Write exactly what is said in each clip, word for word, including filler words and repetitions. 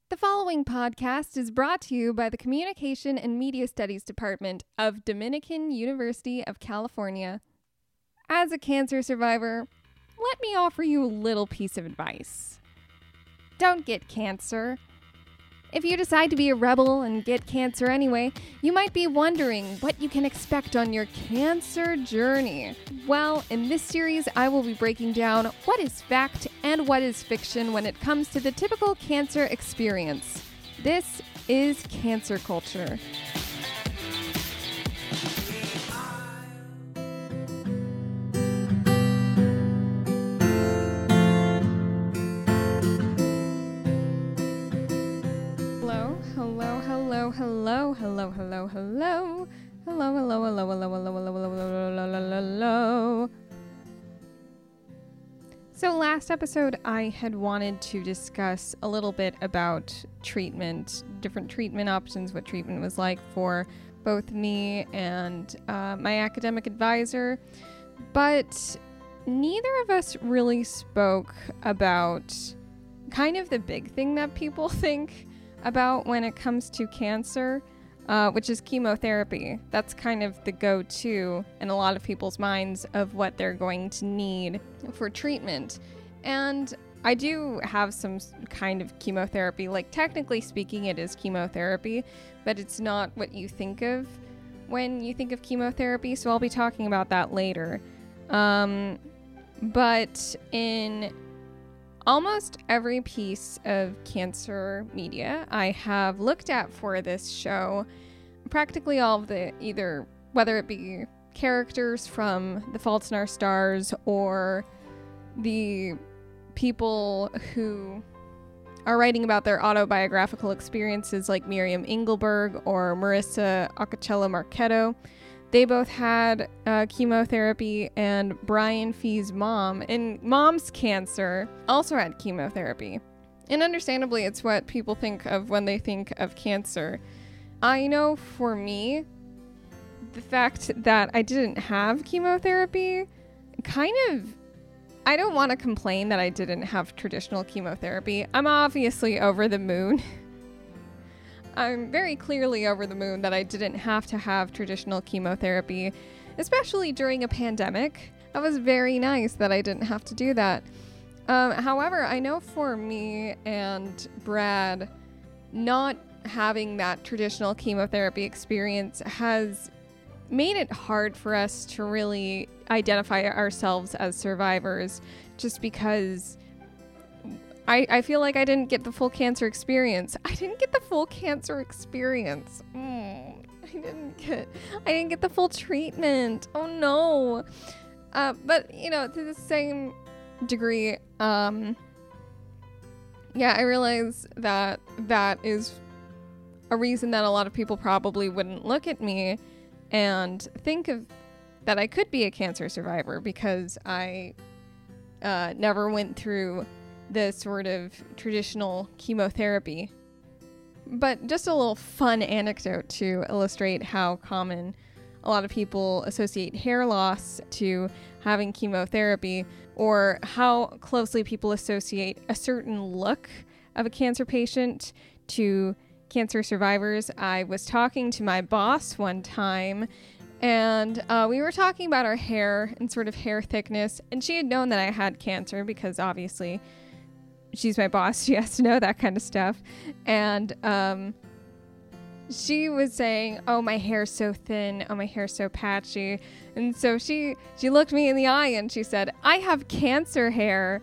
The following podcast is brought to you by the Communication and Media Studies Department of Dominican University of California. As a cancer survivor, let me offer you a little piece of advice. Don't get cancer. If you decide to be a rebel and get cancer anyway, you might be wondering what you can expect on your cancer journey. Well, in this series, I will be breaking down what is fact and what is fiction when it comes to the typical cancer experience. This is Cancer Culture. Hello, hello, hello, hello, hello, hello, hello, hello, hello, hello, hello, hello, hello, hello. So last episode, I had wanted to discuss a little bit about treatment, different treatment options, what treatment was like for both me and uh, my academic advisor, but neither of us really spoke about kind of the big thing that people think about when it comes to cancer, uh, which is chemotherapy. That's kind of the go-to in a lot of people's minds of what they're going to need for treatment. And I do have some kind of chemotherapy. Like, technically speaking, it is chemotherapy, but it's not what you think of when you think of chemotherapy, so I'll be talking about that later. Um, but in almost every piece of cancer media I have looked at for this show, practically all of the, either whether it be characters from The Fault in Our Stars or the people who are writing about their autobiographical experiences like Miriam Engelberg or Marissa Acocella Marchetto, they both had uh, chemotherapy, and Brian Fee's mom, and mom's cancer, also had chemotherapy. And understandably, it's what people think of when they think of cancer. I know for me, the fact that I didn't have chemotherapy, kind of, I don't want to complain that I didn't have traditional chemotherapy. I'm obviously over the moon. I'm very clearly over the moon that I didn't have to have traditional chemotherapy, especially during a pandemic. That was very nice that I didn't have to do that. Um, however, I know for me and Brad, not having that traditional chemotherapy experience has made it hard for us to really identify ourselves as survivors, just because I, I feel like I didn't get the full cancer experience. I didn't get the full cancer experience. Mm, I didn't get I didn't get the full treatment. Oh no. Uh, but you know, to the same degree, um, yeah, I realize that that is a reason that a lot of people probably wouldn't look at me and think of that I could be a cancer survivor, because I uh, never went through the sort of traditional chemotherapy. But just a little fun anecdote to illustrate how common a lot of people associate hair loss to having chemotherapy, or how closely people associate a certain look of a cancer patient to cancer survivors. I was talking to my boss one time, and uh, we were talking about our hair and sort of hair thickness, and she had known that I had cancer because obviously she's my boss. She has to know that kind of stuff. And um, she was saying, oh, my hair's so thin. Oh, my hair's so patchy. And so she, she looked me in the eye and she said, I have cancer hair.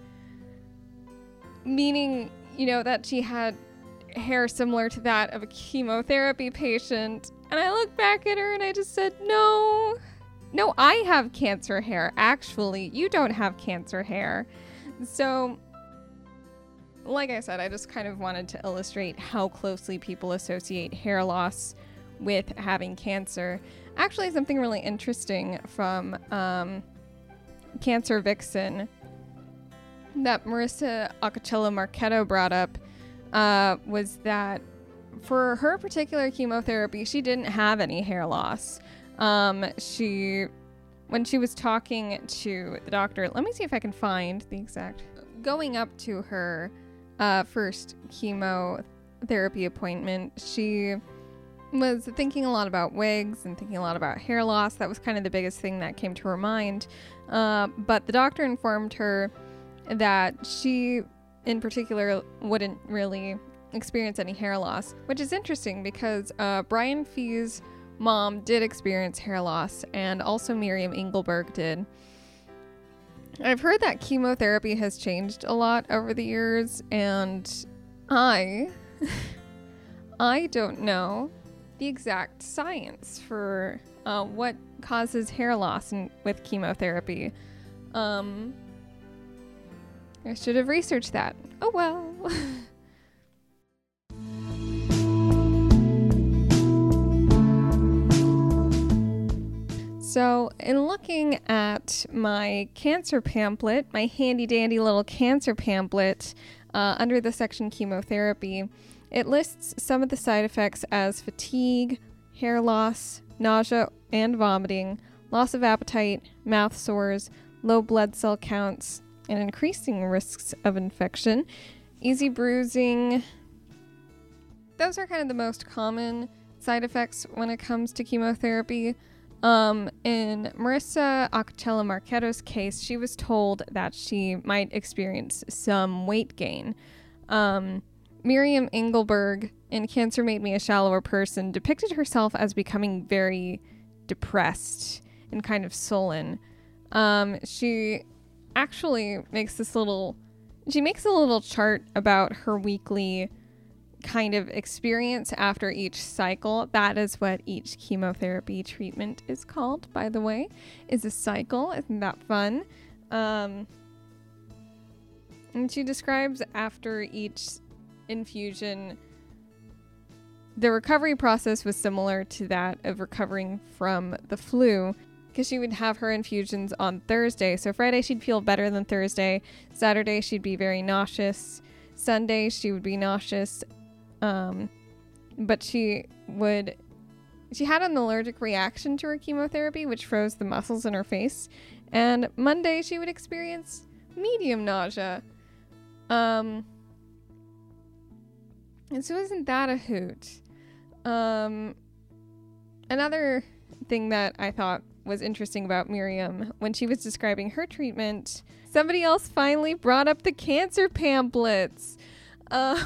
Meaning, you know, that she had hair similar to that of a chemotherapy patient. And I looked back at her and I just said, no, no, I have cancer hair. Actually, you don't have cancer hair. So, like I said, I just kind of wanted to illustrate how closely people associate hair loss with having cancer. Actually, something really interesting from um, Cancer Vixen that Marissa Acocella Marchetto brought up uh, was that for her particular chemotherapy, she didn't have any hair loss. Um, she, when she was talking to the doctor, let me see if I can find the exact, going up to her uh, first chemo therapy appointment, she was thinking a lot about wigs and thinking a lot about hair loss. That was kind of the biggest thing that came to her mind. Uh, but the doctor informed her that she, in particular, wouldn't really experience any hair loss, which is interesting because uh, Brian Fee's mom did experience hair loss, and also Miriam Engelberg did. I've heard that chemotherapy has changed a lot over the years, and I, I don't know the exact science for uh, what causes hair loss in, with chemotherapy. Um, I should have researched that. Oh well. So, in looking at my cancer pamphlet, my handy dandy little cancer pamphlet, uh, under the section chemotherapy, it lists some of the side effects as fatigue, hair loss, nausea and vomiting, loss of appetite, mouth sores, low blood cell counts, and increasing risks of infection, easy bruising. Those are kind of the most common side effects when it comes to chemotherapy. Um, in Marissa Acachella Marchetto's case, she was told that she might experience some weight gain. Um, Miriam Engelberg in Cancer Made Me a Shallower Person depicted herself as becoming very depressed and kind of sullen. Um, she actually makes this little, she makes a little chart about her weekly kind of experience after each cycle. That is what each chemotherapy treatment is called, by the way, is a cycle. Isn't that fun? Um, and she describes after each infusion, the recovery process was similar to that of recovering from the flu, because she would have her infusions on Thursday. So Friday she'd feel better than Thursday. Saturday she'd be very nauseous. Sunday she would be nauseous. Um, but she would, she had an allergic reaction to her chemotherapy, which froze the muscles in her face. And Monday she would experience medium nausea. Um, and so isn't that a hoot? Um, another thing that I thought was interesting about Miriam, when she was describing her treatment, somebody else finally brought up the cancer pamphlets. Uh,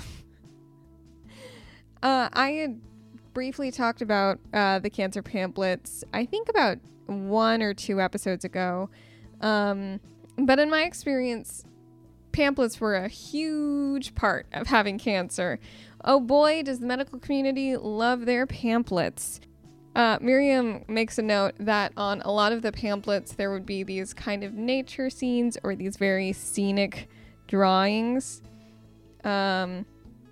Uh, I had briefly talked about uh, the cancer pamphlets, I think about one or two episodes ago. Um, but in my experience, pamphlets were a huge part of having cancer. Oh boy, does the medical community love their pamphlets. Uh, Miriam makes a note that on a lot of the pamphlets, there would be these kind of nature scenes or these very scenic drawings. Um...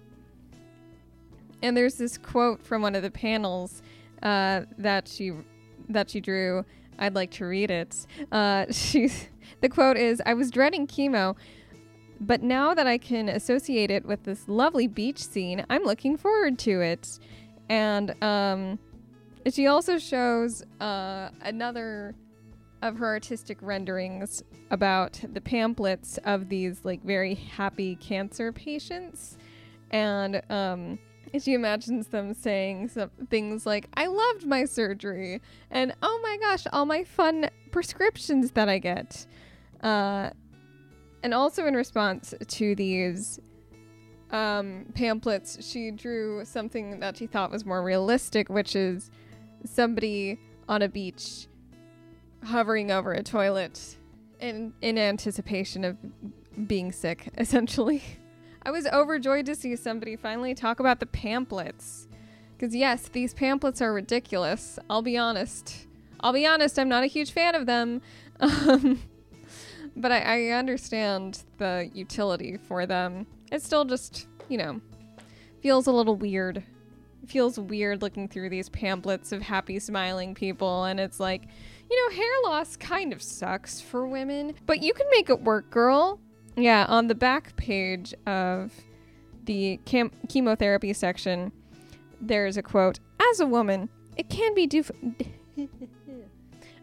And there's this quote from one of the panels uh, that she that she drew. I'd like to read it. Uh, she's, the quote is, "I was dreading chemo, but now that I can associate it with this lovely beach scene, I'm looking forward to it." And um, she also shows uh, another of her artistic renderings about the pamphlets of these like very happy cancer patients. And um, she imagines them saying some things like, "I loved my surgery," and "Oh my gosh, all my fun prescriptions that I get." Uh, and also in response to these um, pamphlets, she drew something that she thought was more realistic, which is somebody on a beach hovering over a toilet in, in anticipation of being sick, essentially. I was overjoyed to see somebody finally talk about the pamphlets. Because yes, these pamphlets are ridiculous. I'll be honest. I'll be honest, I'm not a huge fan of them. Um, but I, I understand the utility for them. It still just, you know, feels a little weird. It feels weird looking through these pamphlets of happy, smiling people. And it's like, you know, hair loss kind of sucks for women. But you can make it work, girl. Yeah, on the back page of the chem- chemotherapy section, there's a quote, "As a woman, it can be dif-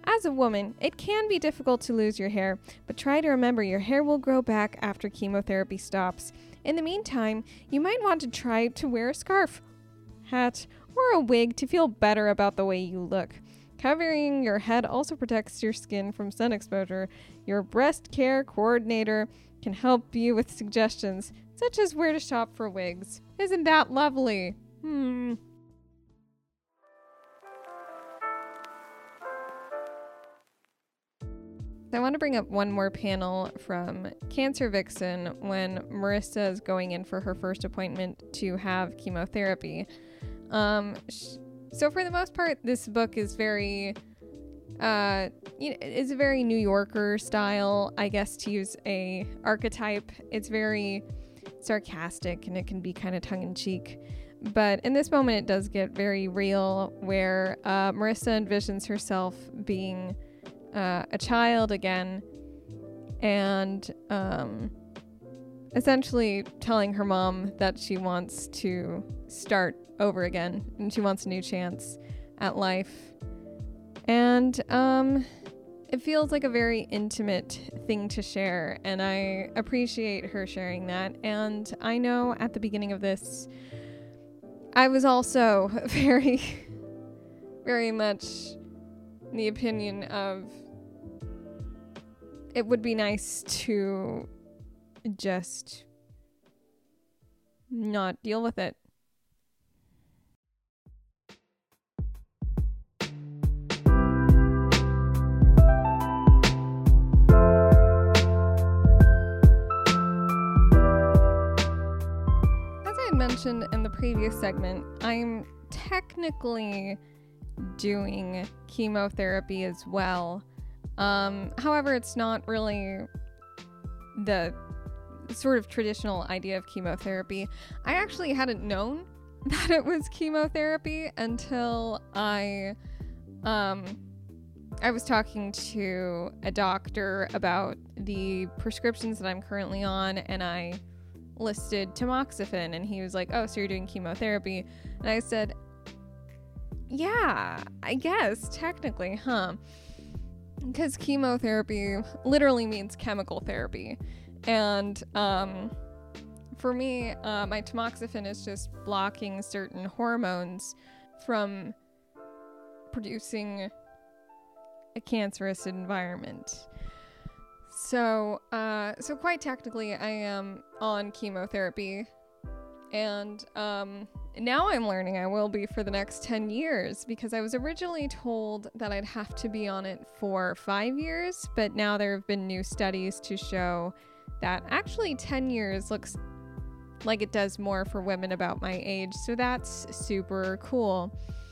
As a woman, it can be difficult to lose your hair, but try to remember your hair will grow back after chemotherapy stops. In the meantime, you might want to try to wear a scarf, hat, or a wig to feel better about the way you look. Covering your head also protects your skin from sun exposure. Your breast care coordinator can help you with suggestions, such as where to shop for wigs. Isn't that lovely? Hmm. I want to bring up one more panel from Cancer Vixen when Marissa is going in for her first appointment to have chemotherapy. Um, sh- so for the most part, this book is very, uh, you know, it's a very New Yorker style, I guess, to use a archetype. It's very sarcastic and it can be kind of tongue-in-cheek. But in this moment, it does get very real, where uh, Marissa envisions herself being Uh, a child again, and um, essentially telling her mom that she wants to start over again and she wants a new chance at life. And um, it feels like a very intimate thing to share, and I appreciate her sharing that. And I know at the beginning of this, I was also very, very much the opinion of it would be nice to just not deal with it. As I had mentioned in the previous segment, I'm technically doing chemotherapy as well. Um, however, it's not really the sort of traditional idea of chemotherapy. I actually hadn't known that it was chemotherapy until I, um, I was talking to a doctor about the prescriptions that I'm currently on, and I listed tamoxifen, and he was like, "Oh, so you're doing chemotherapy?" And I said, "Yeah, I guess, technically, huh?" Because chemotherapy literally means chemical therapy. And um, for me, uh, my tamoxifen is just blocking certain hormones from producing a cancerous environment. So, uh, so quite technically, I am on chemotherapy. And um, now I'm learning I will be for the next ten years, because I was originally told that I'd have to be on it for five years, but now there have been new studies to show that actually ten years looks like it does more for women about my age, so that's super cool.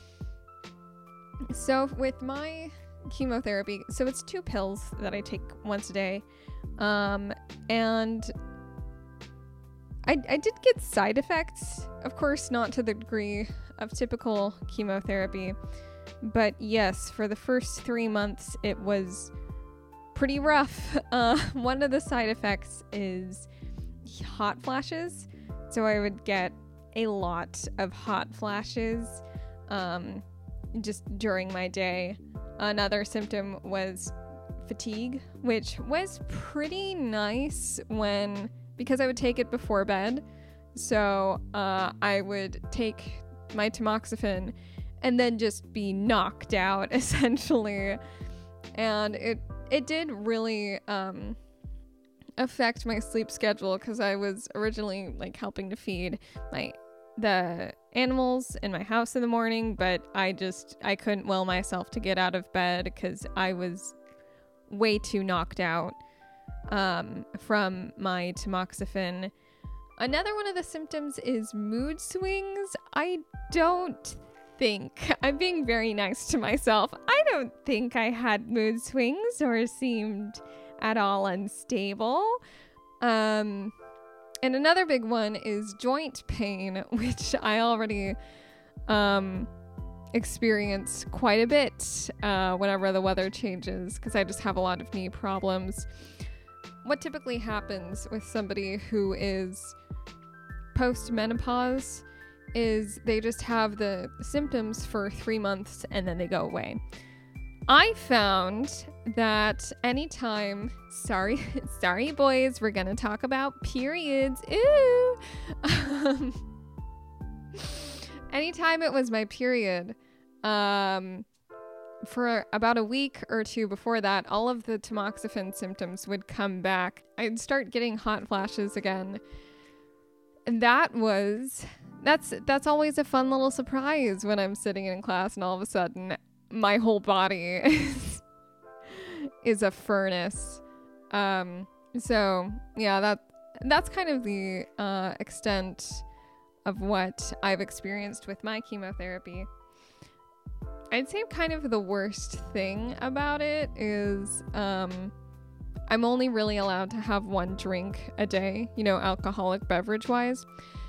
So with my chemotherapy, so it's two pills that I take once a day, um, and I, I did get side effects, of course, not to the degree of typical chemotherapy, but yes, for the first three months, it was pretty rough. Uh, one of the side effects is hot flashes, so I would get a lot of hot flashes um, just during my day. Another symptom was fatigue, which was pretty nice when... because I would take it before bed. So uh, I would take my tamoxifen and then just be knocked out, essentially. And it it did really um, affect my sleep schedule, because I was originally like helping to feed my the animals in my house in the morning, but I just I couldn't will myself to get out of bed because I was way too knocked out um, from my tamoxifen. Another one of the symptoms is mood swings. I don't think, I'm being very nice to myself, I don't think I had mood swings or seemed at all unstable. Um, and another big one is joint pain, which I already um, experience quite a bit uh, whenever the weather changes, because I just have a lot of knee problems. What typically happens with somebody who is post-menopause is they just have the symptoms for three months and then they go away. I found that anytime, sorry, sorry boys, we're gonna talk about periods. Ooh. Um, anytime it was my period, um, for about a week or two before that, all of the tamoxifen symptoms would come back. I'd start getting hot flashes again. And that was, that's, that's always a fun little surprise when I'm sitting in class and all of a sudden my whole body is, is a furnace. Um, so yeah, that, that's kind of the, uh, extent of what I've experienced with my chemotherapy. I'd say kind of the worst thing about it is um, I'm only really allowed to have one drink a day, you know, alcoholic beverage wise.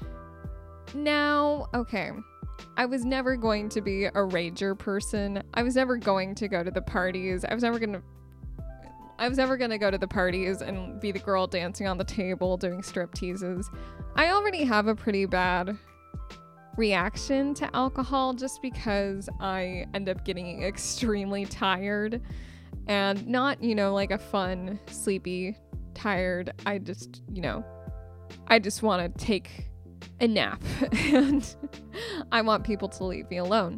Now, okay, I was never going to be a rager person. I was never going to go to the parties. I was never going to I was never going to go to the parties and be the girl dancing on the table doing strip teases. I already have a pretty bad reaction to alcohol just because I end up getting extremely tired and not, you know, like a fun, sleepy, tired. I just, you know, I just want to take a nap and I want people to leave me alone.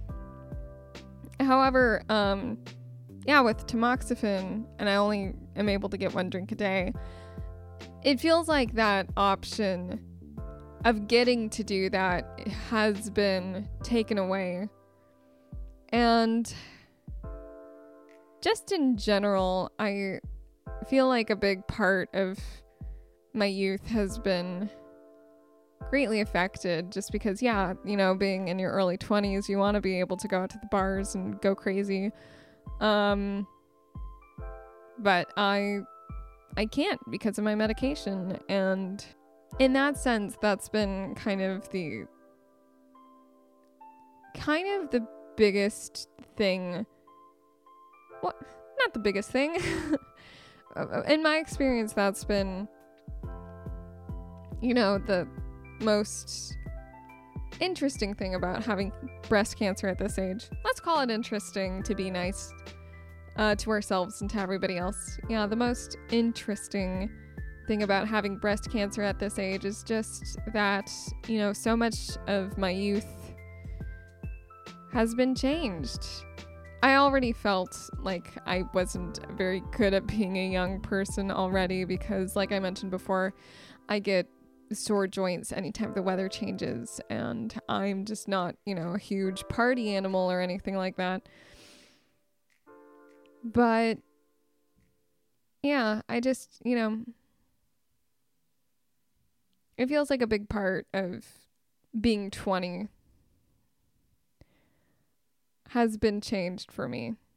However, um, yeah, with tamoxifen, and I only am able to get one drink a day, it feels like that option of getting to do that has been taken away. And just in general, I feel like a big part of my youth has been greatly affected just because, yeah, you know, being in your early twenties, you want to be able to go out to the bars and go crazy. Um, but I, I can't because of my medication. And in that sense, that's been kind of the, kind of the biggest thing. What? Not the biggest thing. In my experience, that's been, you know, the most interesting thing about having breast cancer at this age. Let's call it interesting to be nice uh, to ourselves and to everybody else. Yeah, the most interesting thing about having breast cancer at this age is just that, you know, so much of my youth has been changed. I already felt like I wasn't very good at being a young person already because, like I mentioned before, I get sore joints anytime the weather changes, and I'm just not, you know, a huge party animal or anything like that. But yeah, I just, you know, it feels like a big part of being twenty has been changed for me.